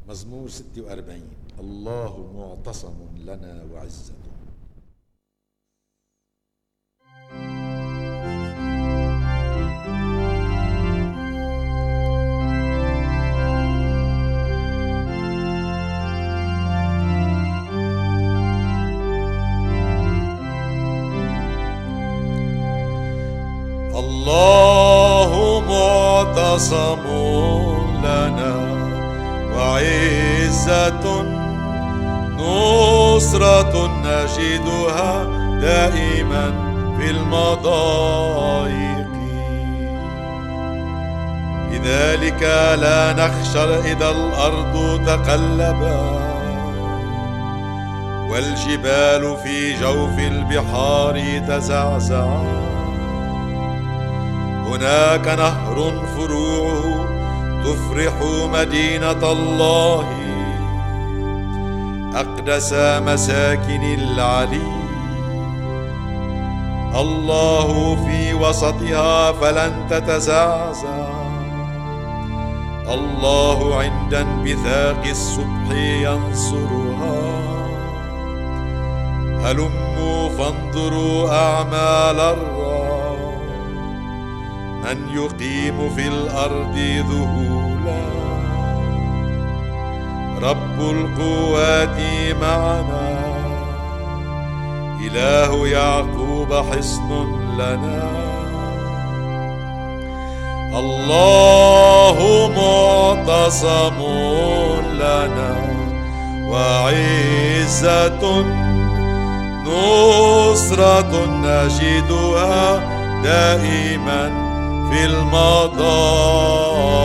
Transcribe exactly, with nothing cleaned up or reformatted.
مزمور ستة وأربعين. الله معتصم لنا وعزة. الله معتصم لنا وعزة، نصرة نجدها دائما في المضايق. لذلك لا نخشى إذا الأرض تقلبت والجبال في جوف البحار تزعزعت. هناك نهر فروعه تفرح مدينة الله، أقدس مساكن العلي. الله في وسطها فلن تتزعزع، الله عند انبثاق الصبح ينصرها. هلموا فانظروا أعمال الرب، من يقيم في الأرض ذهولا. رب القوات معنا، إله يعقوب حصن لنا. الله معتصم لنا وعزة، نصرة نجدها دائما في المضايق.